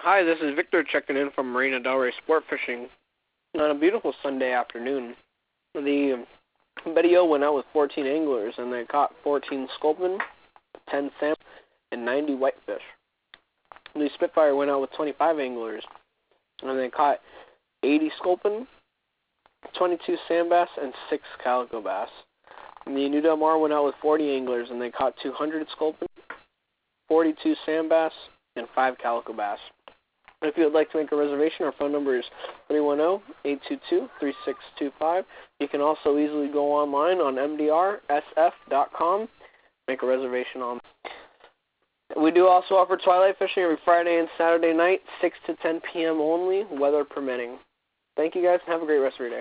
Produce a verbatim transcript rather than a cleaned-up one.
Hi, this is Victor checking in from Marina Del Rey Sport Fishing on a beautiful Sunday afternoon. The Betty O went out with fourteen anglers and they caught fourteen sculpin, ten salmon, and ninety whitefish. The Spitfire went out with twenty-five anglers and they caught eighty sculpin, twenty-two sand bass, and six calico bass. And the New Del Mar went out with forty anglers and they caught two hundred sculpin, forty-two sand bass, and five calico bass. If you would like to make a reservation, our phone number is three one zero, eight two two, three six two five. You can also easily go online on M D R S F dot com, make a reservation on. We do also offer twilight fishing every Friday and Saturday night, six to ten p m only, weather permitting. Thank you guys, and have a great rest of your day.